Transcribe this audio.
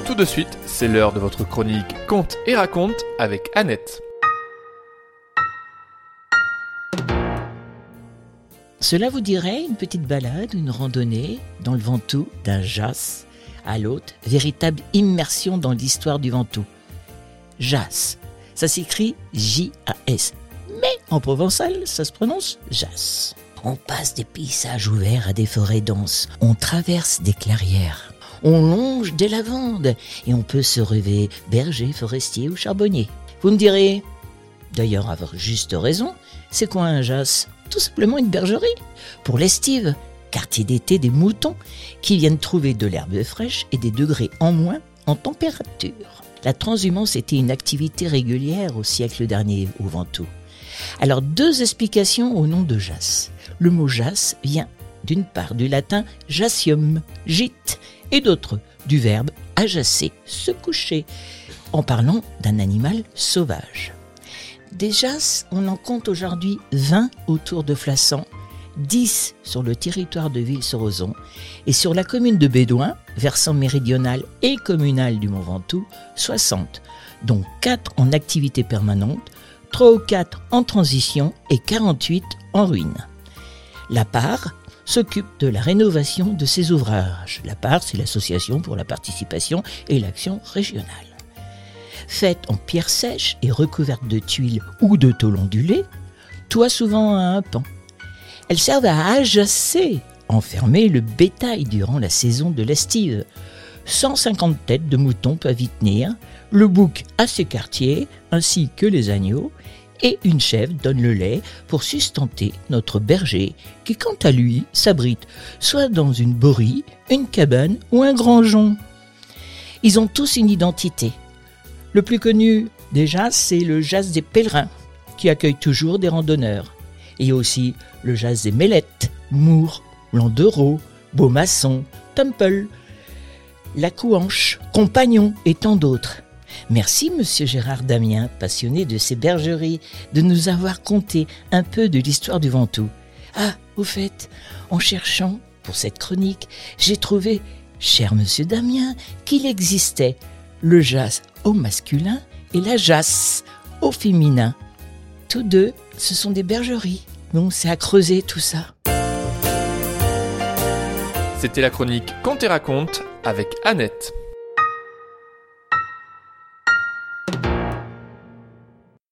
Tout de suite, c'est l'heure de votre chronique Conte et raconte avec Annette. Cela vous dirait une petite balade, une randonnée dans le Ventoux d'un jas à l'autre, véritable immersion dans l'histoire du Ventoux. Jas, ça s'écrit J-A-S, mais en provençal, ça se prononce jas. On passe des paysages ouverts à des forêts denses, on traverse des clairières, on longe des lavandes et on peut se rêver berger, forestier ou charbonnier. Vous me direz, d'ailleurs avoir juste raison, c'est quoi un jas ? Tout simplement une bergerie pour l'estive, quartier d'été des moutons qui viennent trouver de l'herbe fraîche et des degrés en moins en température. La transhumance était une activité régulière au siècle dernier au Ventoux. Alors 2 explications au nom de jas. Le mot jas vient d'une part du latin jasium, gîte, et d'autre du verbe ajasser, se coucher, en parlant d'un animal sauvage. Des jas, on en compte aujourd'hui 20 autour de Flassan, 10 sur le territoire de Ville-sur-Ozon et sur la commune de Bédouin, versant méridional et communal du Mont Ventoux, 60, dont 4 en activité permanente, 3 ou 4 en transition et 48 en ruine. La Part s'occupe de la rénovation de ces ouvrages. La Part, c'est l'association pour la participation et l'action régionale. Faite en pierre sèche et recouverte de tuiles ou de tôle ondulée, toit souvent à un pan. Elles servent à ajasser, enfermer le bétail durant la saison de l'estive. 150 têtes de moutons peuvent y tenir, le bouc a ses quartiers, ainsi que les agneaux, et une chèvre donne le lait pour sustenter notre berger, qui quant à lui s'abrite soit dans une borie, une cabane ou un grangeon. Ils ont tous une identité. Le plus connu des jas, c'est le jas des pèlerins, qui accueille toujours des randonneurs. Et aussi le jas des Mêlettes, Mours, Landereau, Beaumasson, Temple, La Couanche, Compagnon et tant d'autres. Merci Monsieur Gérard Damien, passionné de ces bergeries, de nous avoir conté un peu de l'histoire du Ventoux. Ah, au fait, en cherchant pour cette chronique, j'ai trouvé, cher Monsieur Damien, qu'il existait le jas au masculin et la jas au féminin. Tous deux, ce sont des bergeries. Donc c'est à creuser tout ça. C'était la chronique Conte et raconte avec Annette.